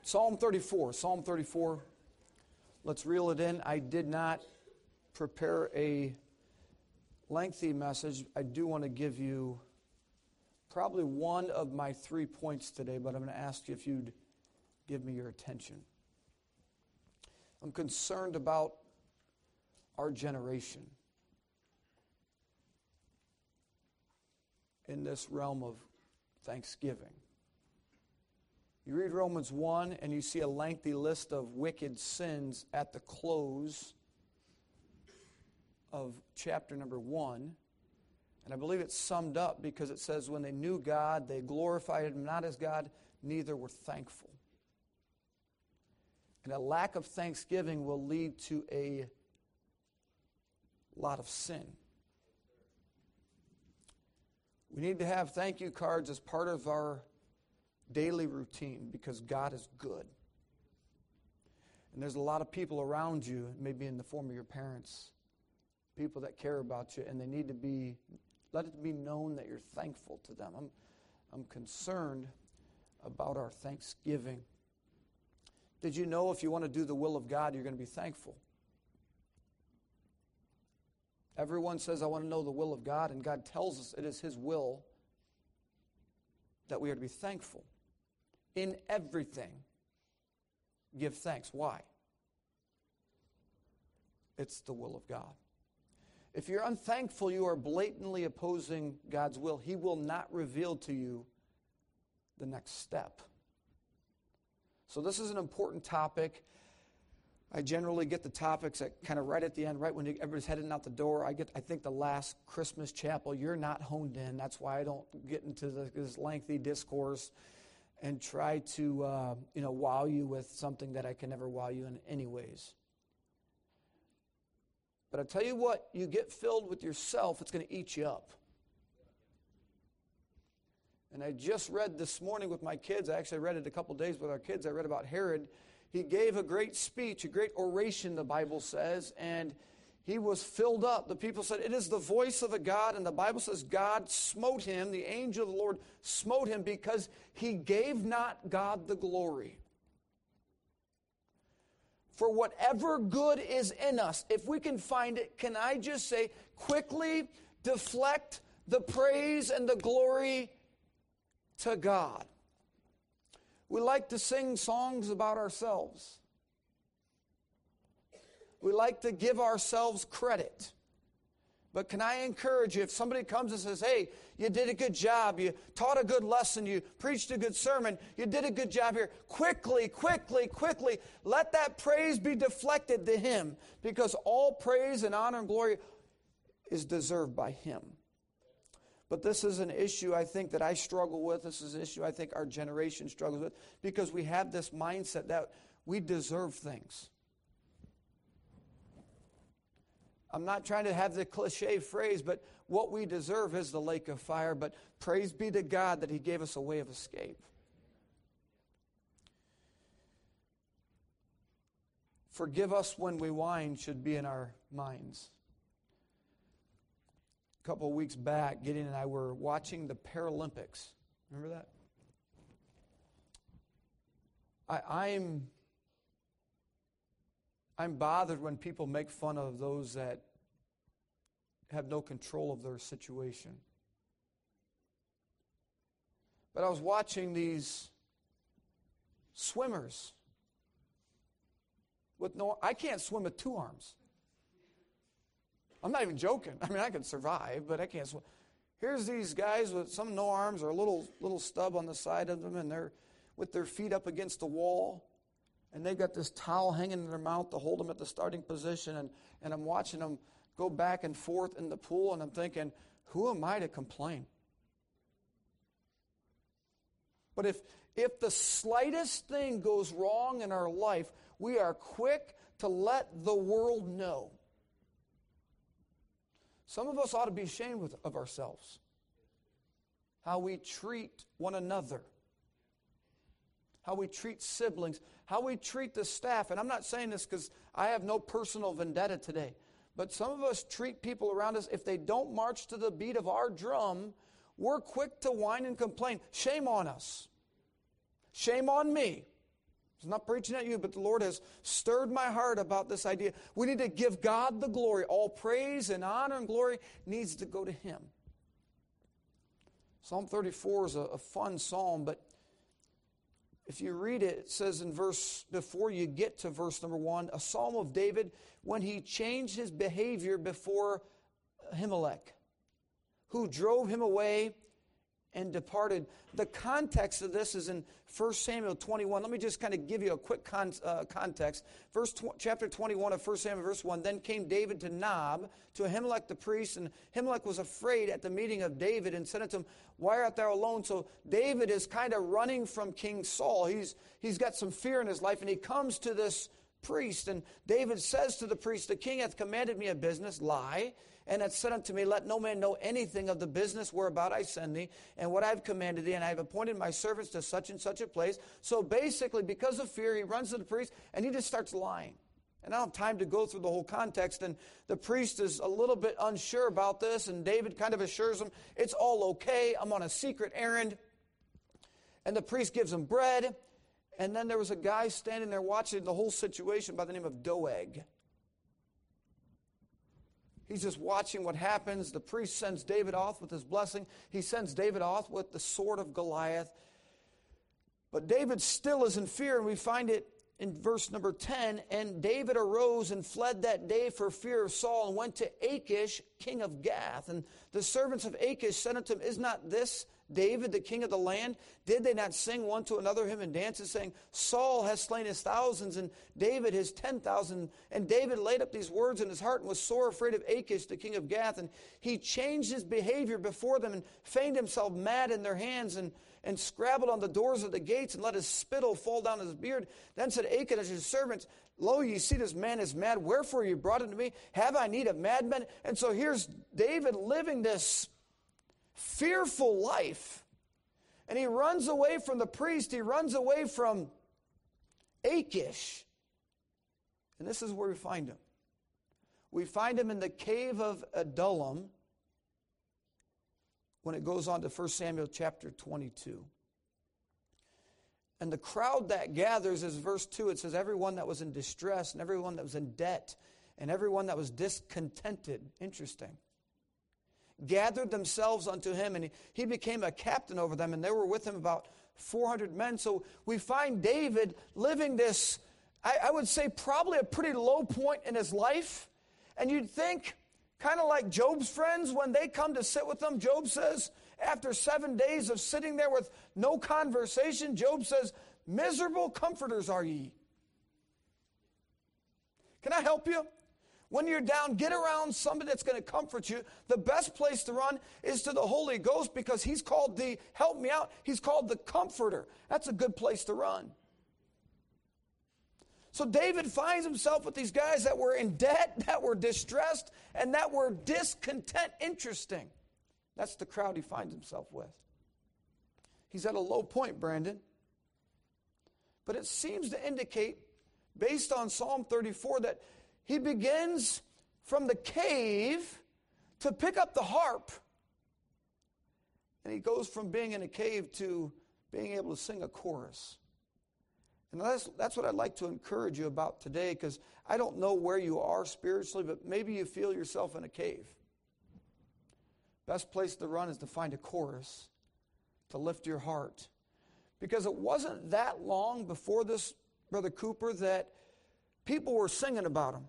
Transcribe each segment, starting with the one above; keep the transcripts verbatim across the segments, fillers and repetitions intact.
Psalm thirty-four. Psalm thirty-four. Let's reel it in. I did not prepare a lengthy message. I do want to give you probably one of my three points today, but I'm going to ask you if you'd give me your attention. I'm concerned about our generation in this realm of thanksgiving. You read Romans one and you see a lengthy list of wicked sins at the close of chapter number one. And I believe it's summed up because it says, when they knew God, they glorified Him not as God, neither were thankful. And a lack of thanksgiving will lead to a lot of sin. We need to have thank you cards as part of our daily routine because God is good. And there's a lot of people around you, maybe in the form of your parents, people that care about you, and they need to be, let it be known that you're thankful to them. I'm, I'm concerned about our thanksgiving. Did you know if you want to do the will of God, you're going to be thankful? Everyone says, I want to know the will of God, and God tells us it is His will that we are to be thankful. In everything, give thanks. Why? It's the will of God. If you're unthankful, you are blatantly opposing God's will. He will not reveal to you the next step. So this is an important topic. I generally get the topics at kind of right at the end, right when everybody's heading out the door. I get, I think, the last Christmas chapel. You're not honed in. That's why I don't get into the, this lengthy discourse and try to, uh, you know, wow you with something that I can never wow you in anyways. But I tell you what, you get filled with yourself, it's going to eat you up. And I just read this morning with my kids, I actually read it a couple days with our kids, I read about Herod. He gave a great speech, a great oration, the Bible says, and he was filled up. The people said, it is the voice of a God, and the Bible says God smote him, the angel of the Lord smote him because he gave not God the glory. For whatever good is in us, if we can find it, can I just say, quickly deflect the praise and the glory to God. We like to sing songs about ourselves. We like to give ourselves credit. But can I encourage you, if somebody comes and says, hey, you did a good job, you taught a good lesson, you preached a good sermon, you did a good job here, quickly, quickly, quickly, let that praise be deflected to Him, because all praise and honor and glory is deserved by Him. But this is an issue I think that I struggle with. This is an issue I think our generation struggles with, because we have this mindset that we deserve things. I'm not trying to have the cliche phrase, but what we deserve is the lake of fire. But praise be to God that He gave us a way of escape. Forgive us when we whine should be in our minds. A couple of weeks back, Gideon and I were watching the Paralympics. Remember that? I, I'm... I'm bothered when people make fun of those that have no control of their situation. But I was watching these swimmers with no, I can't swim with two arms. I'm not even joking. I mean, I can survive, but I can't swim. Here's these guys with some no arms or a little little stub on the side of them, and they're with their feet up against the wall. And they've got this towel hanging in their mouth to hold them at the starting position. And, and I'm watching them go back and forth in the pool. And I'm thinking, who am I to complain? But if, if the slightest thing goes wrong in our life, we are quick to let the world know. Some of us ought to be ashamed with, of ourselves. How we treat one another. How we treat siblings, how we treat the staff. And I'm not saying this because I have no personal vendetta today. But some of us treat people around us, if they don't march to the beat of our drum, we're quick to whine and complain. Shame on us. Shame on me. I'm not preaching at you, but the Lord has stirred my heart about this idea. We need to give God the glory. All praise and honor and glory needs to go to Him. Psalm thirty-four is a, a fun psalm, but if you read it, it says in verse, before you get to verse number one, a psalm of David when he changed his behavior before Ahimelech, who drove him away and departed. The context of this is in First Samuel twenty-one. Let me just kind of give you a quick con, uh, context. Verse tw- chapter twenty-one of First Samuel, verse one. Then came David to Nob, to Ahimelech the priest, and Ahimelech was afraid at the meeting of David and said unto him, why art thou alone? So David is kind of running from King Saul. He's, he's got some fear in his life, and he comes to this priest, and David says to the priest, the king hath commanded me a business, lie, and hath said unto me, let no man know anything of the business whereabout I send thee, and what I have commanded thee, and I have appointed my servants to such and such a place. So basically, because of fear, he runs to the priest, and he just starts lying. And I don't have time to go through the whole context, and the priest is a little bit unsure about this, and David kind of assures him, it's all okay, I'm on a secret errand. And the priest gives him bread, and then there was a guy standing there watching the whole situation by the name of Doeg. He's just watching what happens. The priest sends David off with his blessing. He sends David off with the sword of Goliath. But David still is in fear, and we find it in verse number ten. And David arose and fled that day for fear of Saul, and went to Achish, king of Gath. And the servants of Achish said unto him, is not this David, the king of the land? Did they not sing one to another hymn and dances, saying, Saul has slain his thousands, and David his ten thousand? And David laid up these words in his heart, and was sore afraid of Achish, the king of Gath. And he changed his behavior before them, and feigned himself mad in their hands, and, and scrabbled on the doors of the gates, and let his spittle fall down his beard. Then said Achish to his servants, lo, ye see this man is mad. Wherefore you brought him to me? Have I need of madmen? And so here's David living this fearful life. And he runs away from the priest. He runs away from Achish. And this is where we find him. We find him in the cave of Adullam when it goes on to First Samuel chapter twenty-two. And the crowd that gathers is verse two. It says, everyone that was in distress, and everyone that was in debt, and everyone that was discontented. Interesting. Gathered themselves unto him, and he, he became a captain over them, and there were with him about four hundred men. So we find David living this, I, I would say probably a pretty low point in his life. And you'd think, kind of like Job's friends, when they come to sit with them, Job says, after seven days of sitting there with no conversation, Job says, miserable comforters are ye. Can I help you? When you're down, get around somebody that's going to comfort you. The best place to run is to the Holy Ghost, because he's called the, help me out, he's called the comforter. That's a good place to run. So David finds himself with these guys that were in debt, that were distressed, and that were discontent. Interesting. That's the crowd he finds himself with. He's at a low point, Brandon. But it seems to indicate, based on Psalm thirty-four, that he begins from the cave to pick up the harp. And he goes from being in a cave to being able to sing a chorus. And that's, that's what I'd like to encourage you about today, because I don't know where you are spiritually, but maybe you feel yourself in a cave. Best place to run is to find a chorus to lift your heart. Because it wasn't that long before this, Brother Cooper, that people were singing about him.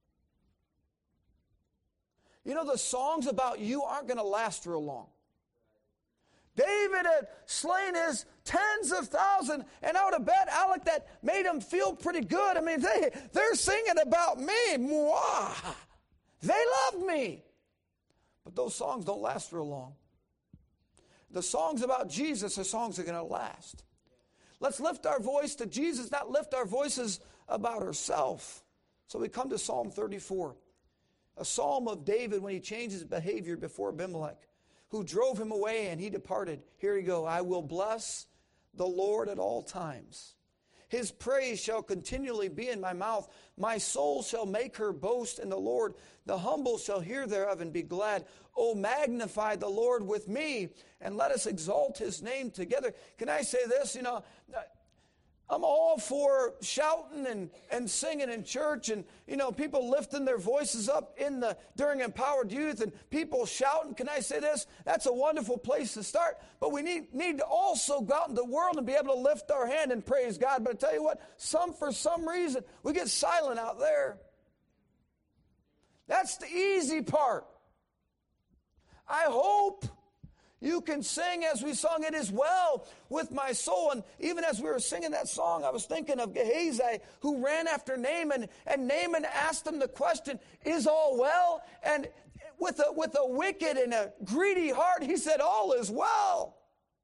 You know, the songs about you aren't going to last real long. David had slain his tens of thousands, and I would have bet, Alec, that made him feel pretty good. I mean, they, they're singing about me. Mwah. They love me. But those songs don't last real long. The songs about Jesus are songs that are going to last. Let's lift our voice to Jesus, not lift our voices about ourselves. So we come to Psalm thirty-four. A psalm of David when he changed his behavior before Abimelech, who drove him away and he departed. Here you go. I will bless the Lord at all times. His praise shall continually be in my mouth. My soul shall make her boast in the Lord. The humble shall hear thereof and be glad. O magnify the Lord with me, and let us exalt his name together. Can I say this? You know, I'm all all for shouting and, and singing in church and, you know, people lifting their voices up in the during Empowered Youth and people shouting. Can I say this? That's a wonderful place to start. But we need, need to also go out in the world and be able to lift our hand and praise God. But I tell you what, some for some reason, we get silent out there. That's the easy part. I hope you can sing as we sung, "It is well with my soul." And even as we were singing that song, I was thinking of Gehazi, who ran after Naaman, and Naaman asked him the question, "Is all well?" And with a, with a wicked and a greedy heart, he said, "All is well."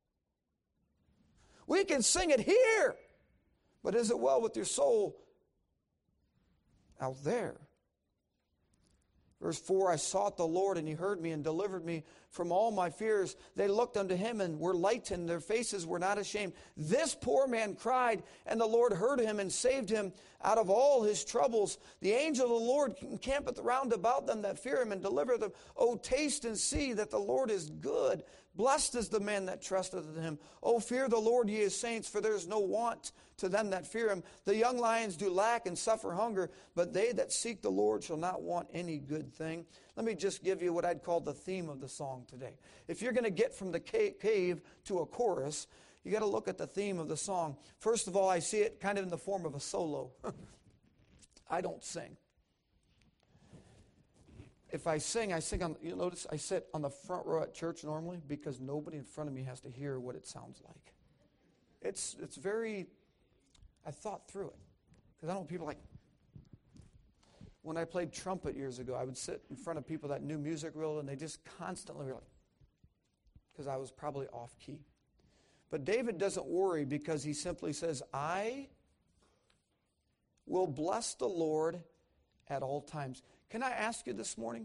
We can sing it here, but is it well with your soul out there? Verse four, "I sought the Lord, and he heard me and delivered me from all my fears. They looked unto him and were lightened. Their faces were not ashamed. This poor man cried, and the Lord heard him and saved him out of all his troubles. The angel of the Lord encampeth round about them that fear him and deliver them. O taste and see that the Lord is good. Blessed is the man that trusteth in him. O fear the Lord, ye his saints, for there is no want to them that fear him. The young lions do lack and suffer hunger, but they that seek the Lord shall not want any good thing." Let me just give you what I'd call the theme of the song today. If you're going to get from the cave to a chorus, you got to look at the theme of the song. First of all, I see it kind of in the form of a solo. I don't sing. If I sing, I sing on, you notice I sit on the front row at church normally because nobody in front of me has to hear what it sounds like. It's it's very, I thought through it. Because I don't want people like, when I played trumpet years ago, I would sit in front of people that knew music real, and they just constantly were like, because I was probably off key. But David doesn't worry because he simply says, "I will bless the Lord at all times." Can I ask you this morning,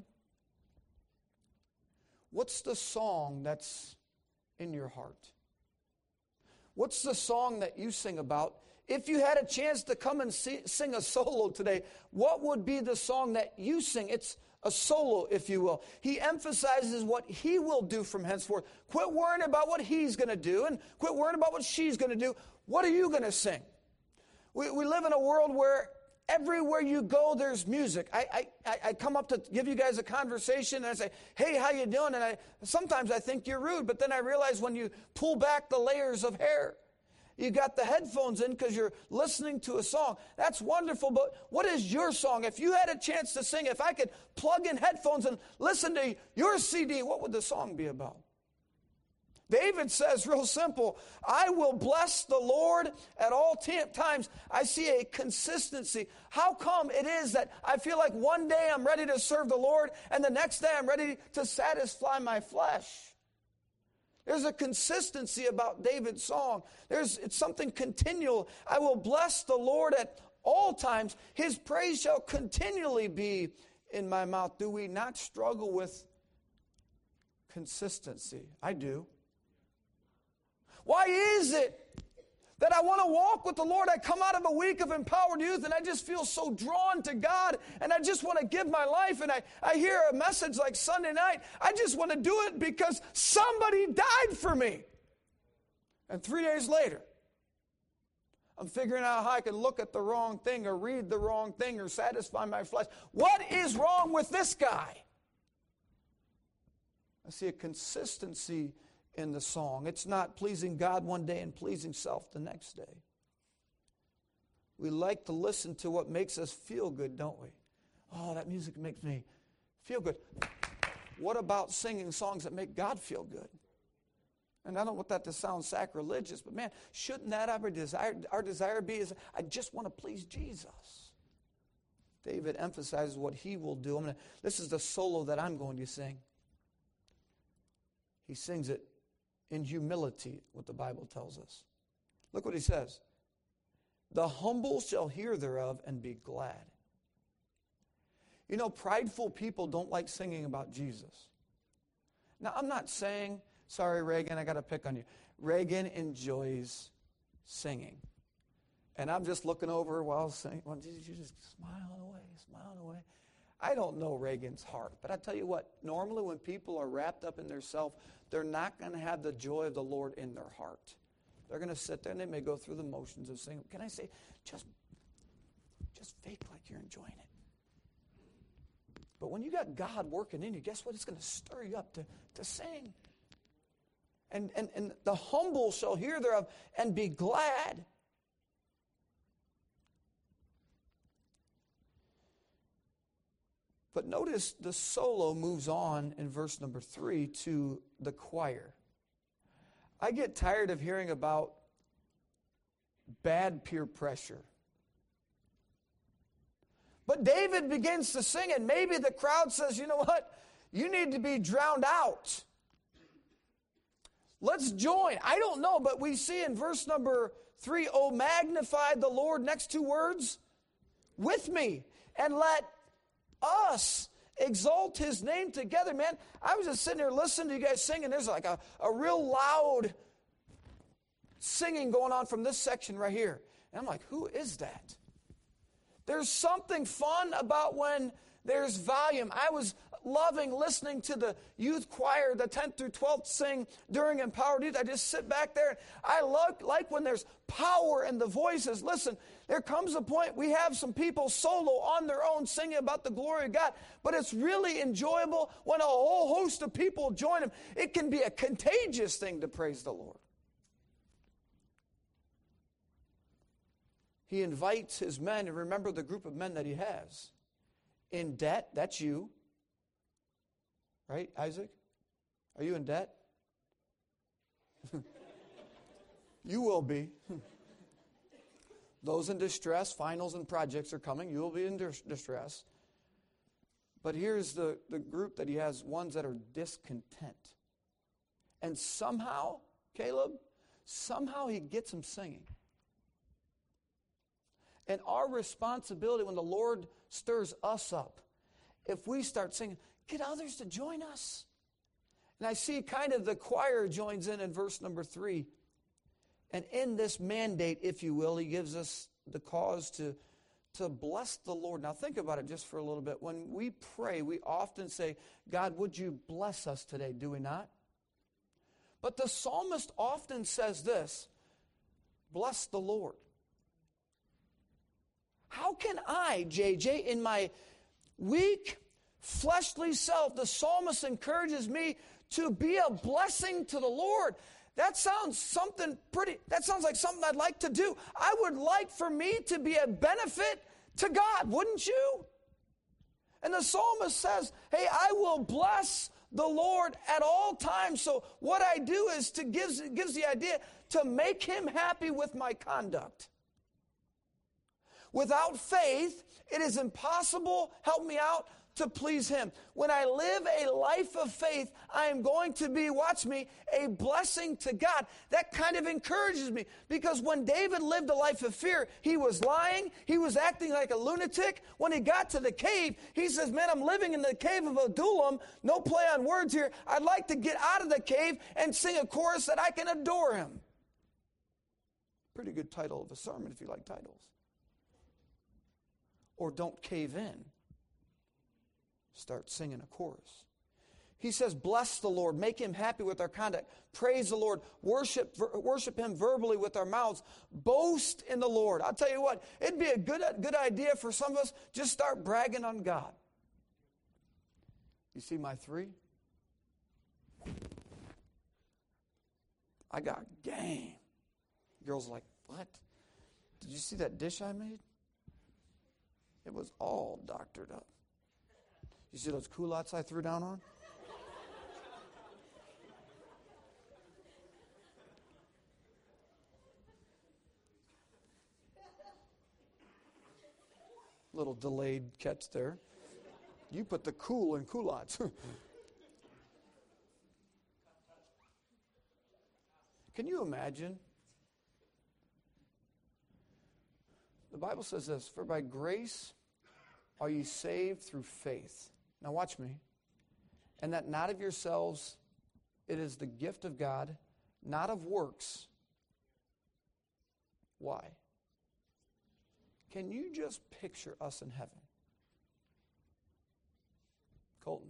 what's the song that's in your heart? What's the song that you sing about? If you had a chance to come and see, sing a solo today, what would be the song that you sing? It's a solo, if you will. He emphasizes what he will do from henceforth. Quit worrying about what he's going to do and quit worrying about what she's going to do. What are you going to sing? We, we live in a world where everywhere you go, there's music. I, I, I come up to give you guys a conversation, and I say, "Hey, how you doing?" And I sometimes I think you're rude, but then I realize when you pull back the layers of hair, you got the headphones in because you're listening to a song. That's wonderful, but what is your song? If you had a chance to sing, if I could plug in headphones and listen to your C D, what would the song be about? David says, real simple, "I will bless the Lord at all t- times." I see a consistency. How come it is that I feel like one day I'm ready to serve the Lord and the next day I'm ready to satisfy my flesh? There's a consistency about David's song. There's it's something continual. "I will bless the Lord at all times. His praise shall continually be in my mouth." Do we not struggle with consistency? I do. Why is it that I want to walk with the Lord? I come out of a week of Empowered Youth and I just feel so drawn to God and I just want to give my life, and I, I hear a message like Sunday night. I just want to do it because somebody died for me. And three days later, I'm figuring out how I can look at the wrong thing or read the wrong thing or satisfy my flesh. What is wrong with this guy? I see a consistency in the song. It's not pleasing God one day and pleasing self the next day. We like to listen to what makes us feel good, don't we? Oh, that music makes me feel good. What about singing songs that make God feel good? And I don't want that to sound sacrilegious, but man, shouldn't that our desire, our desire be is, I just want to please Jesus. David emphasizes what he will do. I'm gonna, this is the solo that I'm going to sing. He sings it in humility, what the Bible tells us. Look what he says. "The humble shall hear thereof and be glad." You know, prideful people don't like singing about Jesus. Now, I'm not saying, sorry, Reagan, I got to pick on you. Reagan enjoys singing. And I'm just looking over while singing. Well, you're just smiling away, smiling away. I don't know Reagan's heart, but I tell you what, normally when people are wrapped up in their self, they're not going to have the joy of the Lord in their heart. They're going to sit there and they may go through the motions of singing. Can I say, just, just fake like you're enjoying it. But when you got God working in you, guess what? It's going to stir you up to, to sing. And, and, and the humble shall hear thereof and be glad. But notice the solo moves on in verse number three to the choir. I get tired of hearing about bad peer pressure. But David begins to sing, and maybe the crowd says, you know what? You need to be drowned out. Let's join. I don't know, but we see in verse number three, oh, magnify the Lord, next two words, with me, and let us exalt his name together. Man, I was just sitting there listening to you guys sing, and there's like a, a real loud singing going on from this section right here. And I'm like, who is that? There's something fun about when there's volume. I was loving listening to the youth choir, the tenth through twelfth sing during Empowered Youth. I just sit back there. I love, like when there's power in the voices. Listen, there comes a point we have some people solo on their own singing about the glory of God, but it's really enjoyable when a whole host of people join them. It can be a contagious thing to praise the Lord. He invites his men, and remember the group of men that he has. In debt, that's you. Right, Isaac? Are you in debt? You will be. Those in distress, finals and projects are coming. You will be in dis- distress. But here's the, the group that he has, ones that are discontent. And somehow, Caleb, somehow he gets them singing. And our responsibility when the Lord stirs us up, if we start singing, get others to join us. And I see kind of the choir joins in in verse number three. And in this mandate, if you will, he gives us the cause to, to bless the Lord. Now think about it just for a little bit. When we pray, we often say, God, would you bless us today? Do we not? But the psalmist often says this, bless the Lord. How can I, J J, in my weak, fleshly self, the psalmist encourages me to be a blessing to the Lord. That sounds something pretty, that sounds like something I'd like to do. I would like for me to be a benefit to God, wouldn't you? And the psalmist says, hey, I will bless the Lord at all times. So what I do is to gives, gives the idea to make him happy with my conduct. Without faith, it is impossible, help me out, to please him. When I live a life of faith, I am going to be, watch me, a blessing to God. That kind of encourages me because when David lived a life of fear, he was lying, he was acting like a lunatic. When he got to the cave, he says, man, I'm living in the cave of Adullam. No play on words here. I'd like to get out of the cave and sing a chorus that I can adore him. Pretty good title of a sermon if you like titles. Or don't cave in. Start singing a chorus. He says, bless the Lord, make him happy with our conduct. Praise the Lord, worship, worship him verbally with our mouths. Boast in the Lord. I'll tell you what, it'd be a good, good idea for some of us, just start bragging on God. You see my three? I got game. Girls are like, what? Did you see that dish I made? It was all doctored up. You see those culottes I threw down on? Little delayed catch there. You put the cool in culottes. Can you imagine? The Bible says this, for by grace are ye saved through faith. Now watch me. And that not of yourselves, it is the gift of God, not of works. Why? Can you just picture us in heaven? Colton,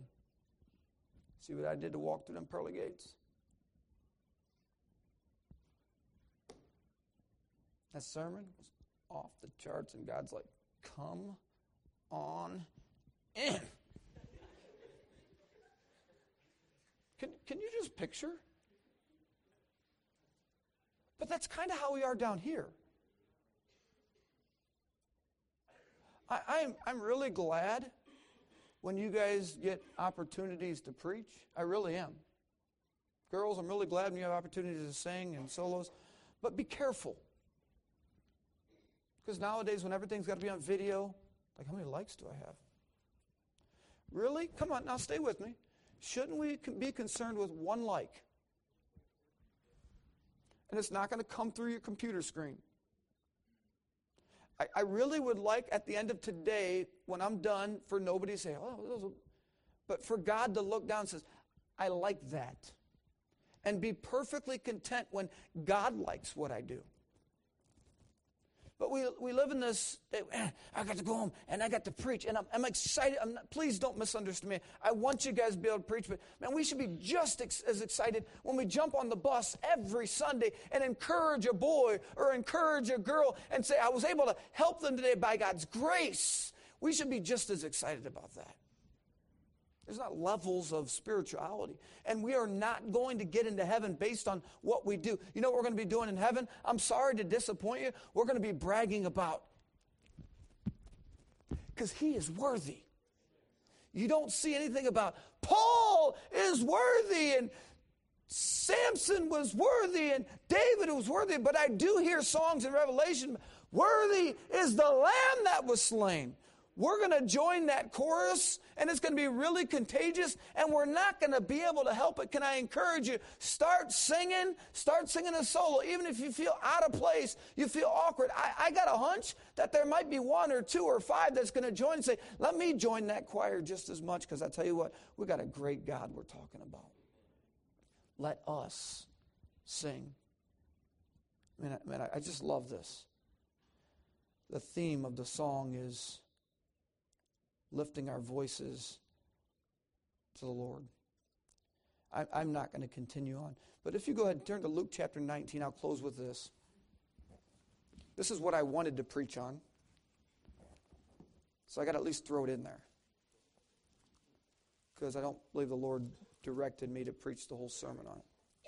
see what I did to walk through them pearly gates? That sermon was off the charts, and God's like, come on in. Can, can you just picture? But that's kind of how we are down here. I, I'm, I'm really glad when you guys get opportunities to preach. I really am. Girls, I'm really glad when you have opportunities to sing and solos. But be careful. Because nowadays when everything's got to be on video, like how many likes do I have? Really? Come on, now stay with me. Shouldn't we be concerned with one like? And it's not going to come through your computer screen. I, I really would like at the end of today, when I'm done, for nobody to say, oh, those are... but for God to look down and says, I like that. And be perfectly content when God likes what I do. But we we live in this, eh, I got to go home and I got to preach. And I'm, I'm excited. I'm not, please don't misunderstand me. I want you guys to be able to preach. But man, we should be just ex- as excited when we jump on the bus every Sunday and encourage a boy or encourage a girl and say, I was able to help them today by God's grace. We should be just as excited about that. There's not levels of spirituality. And we are not going to get into heaven based on what we do. You know what we're going to be doing in heaven? I'm sorry to disappoint you. We're going to be bragging about, because he is worthy. You don't see anything about, Paul is worthy and Samson was worthy and David was worthy. But I do hear songs in Revelation, worthy is the Lamb that was slain. We're going to join that chorus, and it's going to be really contagious, and we're not going to be able to help it. Can I encourage you? Start singing. Start singing a solo. Even if you feel out of place, you feel awkward. I, I got a hunch that there might be one or two or five that's going to join and say, let me join that choir just as much, because I tell you what, we got a great God we're talking about. Let us sing. I mean, I, man, I just love this. The theme of the song is lifting our voices to the Lord. I, I'm not going to continue on. But if you go ahead and turn to Luke chapter nineteen, I'll close with this. This is what I wanted to preach on. So I got to at least throw it in there. Because I don't believe the Lord directed me to preach the whole sermon on it.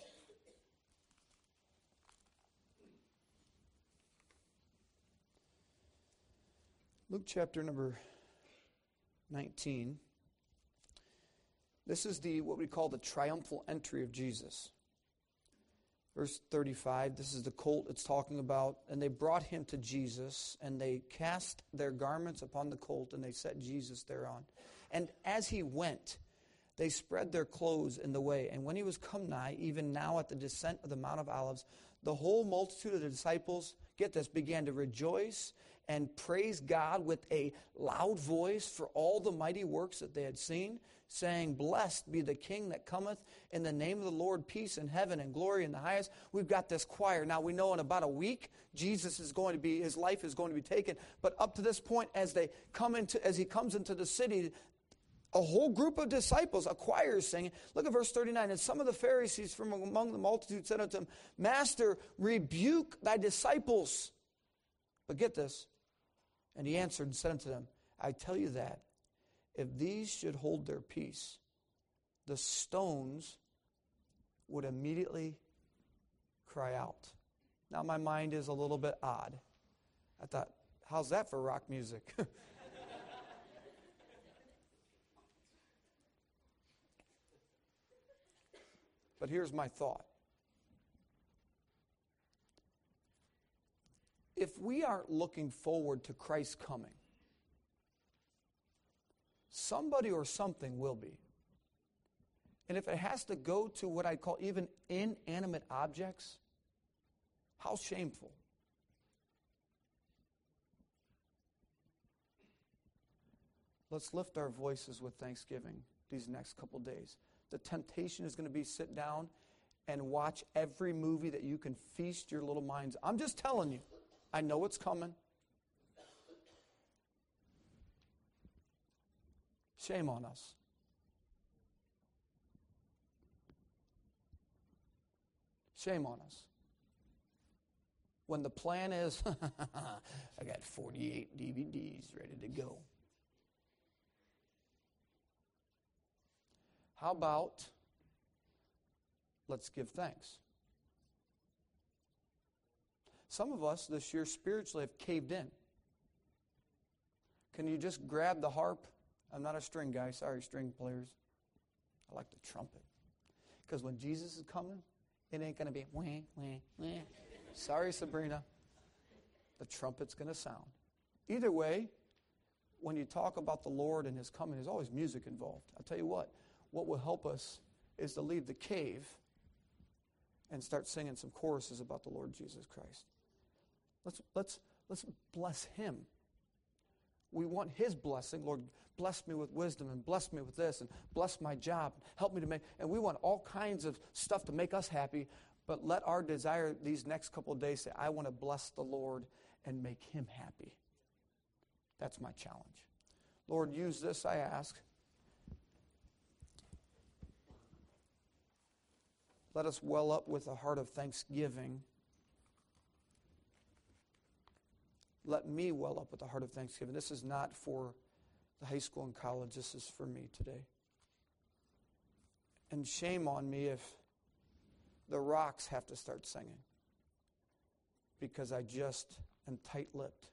Luke chapter number nineteen. This is the what we call the triumphal entry of Jesus. Verse thirty-five, this is the colt it's talking about. And they brought him to Jesus, and they cast their garments upon the colt, and they set Jesus thereon. And as he went, they spread their clothes in the way. And when he was come nigh, even now at the descent of the Mount of Olives, the whole multitude of the disciples, get this, began to rejoice and praise God with a loud voice for all the mighty works that they had seen, saying, blessed be the King that cometh in the name of the Lord, peace in heaven and glory in the highest. We've got this choir. Now we know in about a week, Jesus is going to be, his life is going to be taken. But up to this point, as they come into, as he comes into the city, a whole group of disciples, a choir is singing. Look at verse thirty-nine. And some of the Pharisees from among the multitude said unto him, Master, rebuke thy disciples. But get this. And he answered and said unto them, I tell you that if these should hold their peace, the stones would immediately cry out. Now my mind is a little bit odd. I thought, how's that for rock music? But here's my thought. If we aren't looking forward to Christ's coming, somebody or something will be. And if it has to go to what I call even inanimate objects, how shameful. Let's lift our voices with thanksgiving these next couple days. The temptation is going to be sit down and watch every movie that you can feast your little minds. I'm just telling you. I know it's coming. Shame on us. Shame on us. When the plan is, I got forty-eight D V Ds ready to go. How about, let's give thanks. Some of us this year spiritually have caved in. Can you just grab the harp? I'm not a string guy. Sorry, string players. I like the trumpet. Because when Jesus is coming, it ain't going to be wah, wah, wah. Sorry, Sabrina. The trumpet's going to sound. Either way, when you talk about the Lord and His coming, there's always music involved. I'll tell you what, what will help us is to leave the cave and start singing some choruses about the Lord Jesus Christ. Let's, let's, let's bless Him. We want His blessing. Lord, bless me with wisdom and bless me with this and bless my job. Help me to make, and we want all kinds of stuff to make us happy, but let our desire these next couple of days say, I want to bless the Lord and make Him happy. That's my challenge. Lord, use this, I ask. Let us well up with a heart of thanksgiving. Let me well up with a heart of thanksgiving. This is not for the high school and college. This is for me today. And shame on me if the rocks have to start singing, because I just am tight-lipped.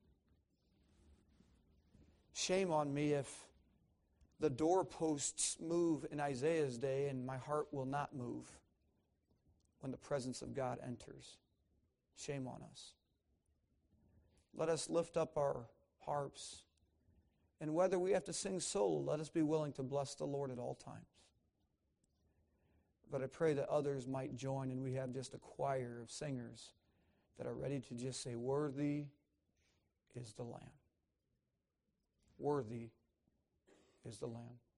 Shame on me if the doorposts move in Isaiah's day and my heart will not move when the presence of God enters. Shame on us. Let us lift up our harps. And whether we have to sing solo, let us be willing to bless the Lord at all times. But I pray that others might join and we have just a choir of singers that are ready to just say, worthy is the Lamb. Worthy is the Lamb.